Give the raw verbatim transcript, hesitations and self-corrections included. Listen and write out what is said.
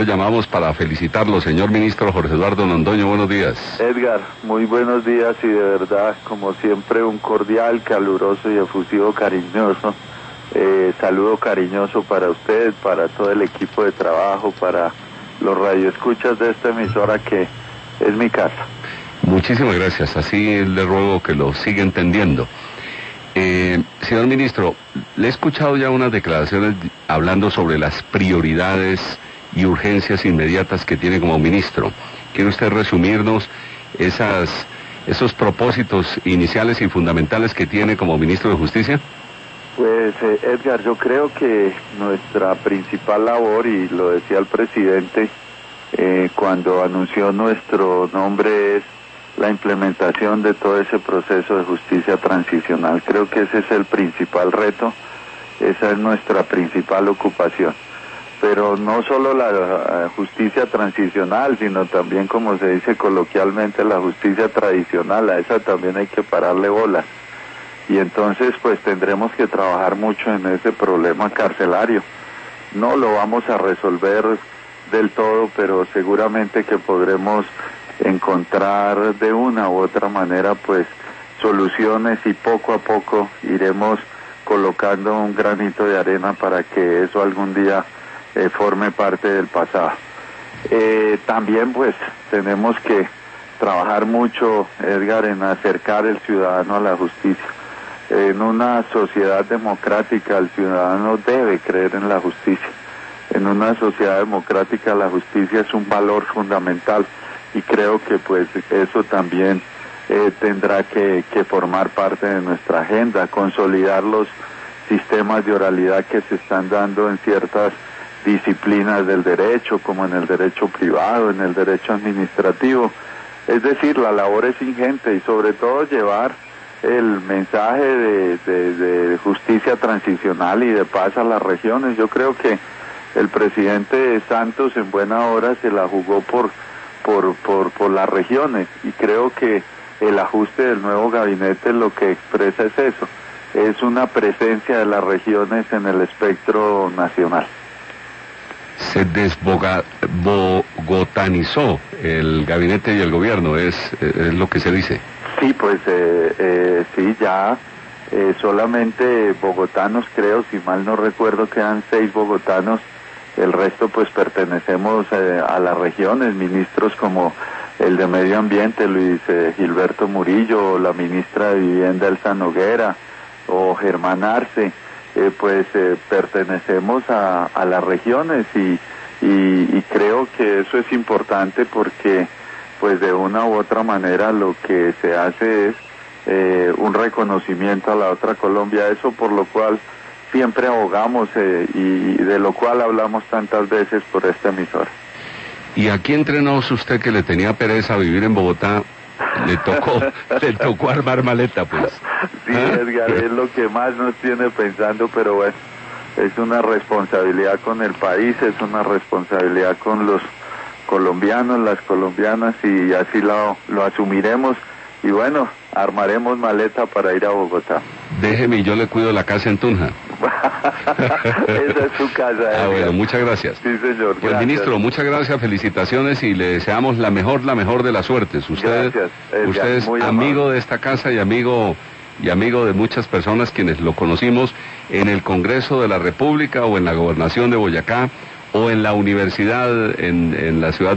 Llamamos para felicitarlo, señor ministro Jorge Eduardo Londoño. Buenos días. Edgar, muy buenos días y de verdad, como siempre, un cordial, caluroso y efusivo cariñoso eh, saludo cariñoso para usted, para todo el equipo de trabajo, para los radioescuchas de esta emisora que es mi casa. Muchísimas gracias, así le ruego que lo siga entendiendo. Eh, señor ministro, le he escuchado ya unas declaraciones hablando sobre las prioridades y urgencias inmediatas que tiene como ministro. ¿Quiere usted resumirnos esas, esos propósitos iniciales y fundamentales que tiene como ministro de Justicia? Pues eh, Edgar, yo creo que nuestra principal labor, y lo decía el presidente eh, cuando anunció nuestro nombre, es la implementación de todo ese proceso de justicia transicional. Creo que ese es el principal reto, esa es nuestra principal ocupación. Pero no solo la justicia transicional, sino también, como se dice coloquialmente, la justicia tradicional. A esa también hay que pararle bola. Y entonces pues tendremos que trabajar mucho en ese problema carcelario. No lo vamos a resolver del todo, pero seguramente que podremos encontrar de una u otra manera pues soluciones, y poco a poco iremos colocando un granito de arena para que eso algún día Eh, forme parte del pasado. Eh, también pues tenemos que trabajar mucho, Edgar, en acercar el ciudadano a la justicia. En una sociedad democrática el ciudadano debe creer en la justicia. En una sociedad democrática la justicia es un valor fundamental, y creo que pues eso también eh, tendrá que, que formar parte de nuestra agenda, consolidar los sistemas de oralidad que se están dando en ciertas disciplinas del derecho, como en el derecho privado, en el derecho administrativo. Es decir, la labor es ingente, y sobre todo llevar el mensaje de, de, de justicia transicional y de paz a las regiones. Yo creo que el presidente Santos en buena hora se la jugó por, por, por, por las regiones, y creo que el ajuste del nuevo gabinete lo que expresa es eso, es una presencia de las regiones en el espectro nacional. Se desbogotanizó el gabinete y el gobierno, es, es lo que se dice. Sí, pues eh, eh, sí, ya eh, solamente bogotanos, creo, si mal no recuerdo, quedan seis bogotanos, el resto pues pertenecemos eh, a las regiones, ministros como el de Medio Ambiente, Luis eh, Gilberto Murillo, o la ministra de Vivienda, Elsa Noguera, o Germán Arce. Eh, pues eh, pertenecemos a, a las regiones, y, y, y creo que eso es importante, porque pues de una u otra manera lo que se hace es eh, un reconocimiento a la otra Colombia, eso por lo cual siempre abogamos eh, y, y de lo cual hablamos tantas veces por esta emisora. Y aquí entre nos, usted que le tenía pereza vivir en Bogotá, le tocó, le tocó armar maleta, pues. Sí, Edgar, es lo que más nos tiene pensando, pero bueno, es una responsabilidad con el país, es una responsabilidad con los colombianos, las colombianas, y así lo, lo asumiremos, y bueno, armaremos maleta para ir a Bogotá. Déjeme y yo le cuido la casa en Tunja. Esa es su casa, Edgar. Ah, bueno, muchas gracias. Sí, señor. Pues, ministro, muchas gracias, felicitaciones, y le deseamos la mejor, la mejor de las suertes. Usted, gracias, Edgar, usted es muy amigo amable de esta casa y amigo y amigo de muchas personas quienes lo conocimos en el Congreso de la República, o en la Gobernación de Boyacá, o en la universidad en, en la ciudad